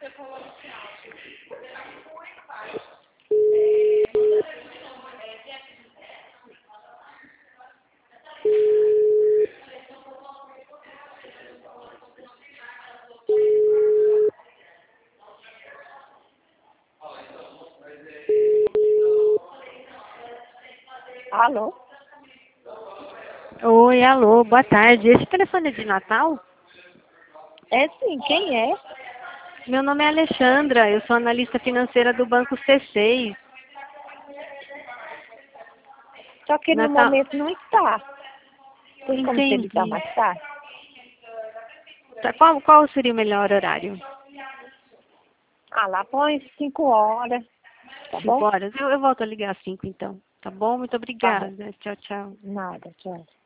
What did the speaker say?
Alô? Oi, alô, boa tarde. Esse telefone é de Natal? É sim, quem é? Meu nome é Alexandra, eu sou analista financeira do Banco C6. Só que no Natal. momento não está. Tem como você ligar Entendi. mais tarde? Tá, qual seria o melhor horário? Ah, lá põe 5 horas, tá bom? 5 horas? Eu volto a ligar às 5 então. Tá bom? Muito Tá bom. obrigada. Tchau, tchau. Nada, tchau.